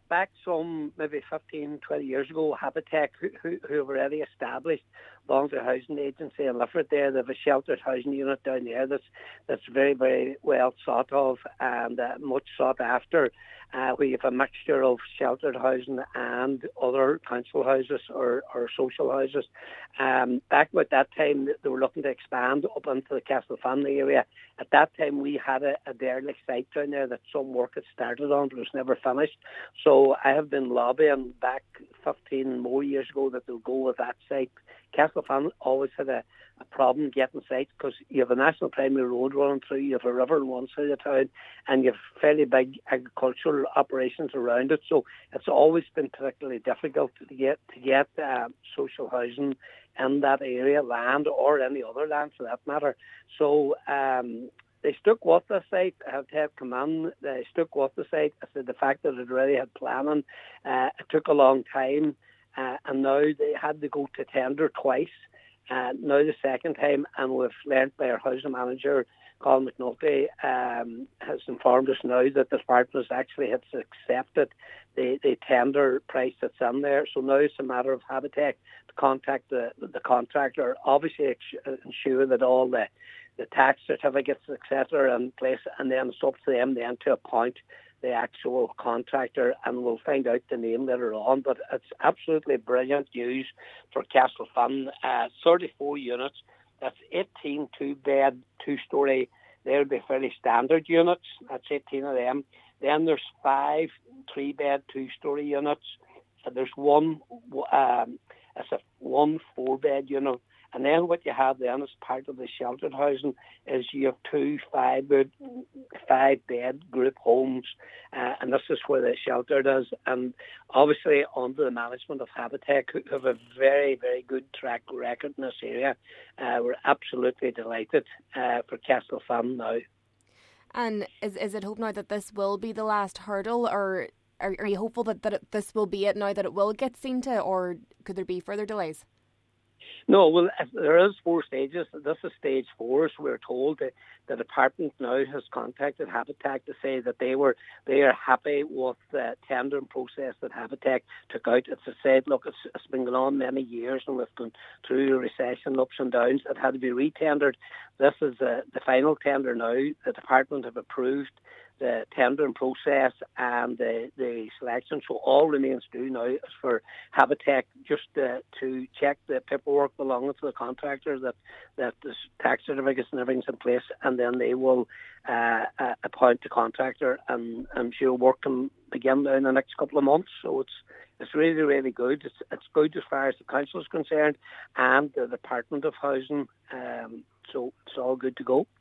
back some maybe 15, 20 years ago, Habitat, who have already established voluntary housing agency in Lifford there. They have a sheltered housing unit down there that's very, very well thought of and much sought after. We have a mixture of sheltered housing and other council houses or social houses. Back at that time, they were looking to expand up into the Castlefan area. At that time, we had a derelict site down there that some work had started on, but was never finished. So I have been lobbying back 15 more years ago that they'll go with that site. Castlefan always had a problem getting sites because you have a national primary road running through, you have a river on one side of town, and you have fairly big agricultural operations around it. So it's always been particularly difficult to get social housing in that area, land or any other land for that matter. So they stuck with the site. I have to have come in. They stuck with the site. I said the fact that it already had planning, it took a long time, and now they had to go to tender twice. Now the second time, and we've learned by our housing manager, Colin McNulty, has informed us now that the department actually has accepted the tender price that's in there. So now it's a matter of Habitat to contact the contractor, obviously ensure that all the tax certificates, etc., are in place, and then it's up to them then to appoint the actual contractor, and we'll find out the name later on. But it's absolutely brilliant news for Castlefan. 34 units. That's 18 two-bed, two-storey. They'll be fairly standard units. That's 18 of them. Then there's 5 3-bed, two-storey units. There's one 4-bed unit. And then what you have then as part of the sheltered housing is you have 2 5-bed group homes, and this is where the sheltered is. And obviously under the management of Habitat, who have a very, very good track record in this area, we're absolutely delighted for Castlefan now. And is it hope now that this will be the last hurdle, or are you hopeful that this will be it now, that it will get seen to, or could there be further delays? No, well, there is 4 stages. This is stage 4, so we're told that the department now has contacted Habitat to say that they are happy with the tendering process that Habitat took out. It's said, look, it's been going on many years, and we've gone through a recession, ups and downs. It had to be re-tendered. This is the final tender now. The department have approved the tendering process and the selection. So all remains to do now is for Habitat just to check the paperwork belonging to the contractor, that the tax certificates and everything's in place, and then they will appoint the contractor, and I'm sure work can begin now in the next couple of months. So it's really, really good. It's good as far as the council is concerned and the Department of Housing. So it's all good to go.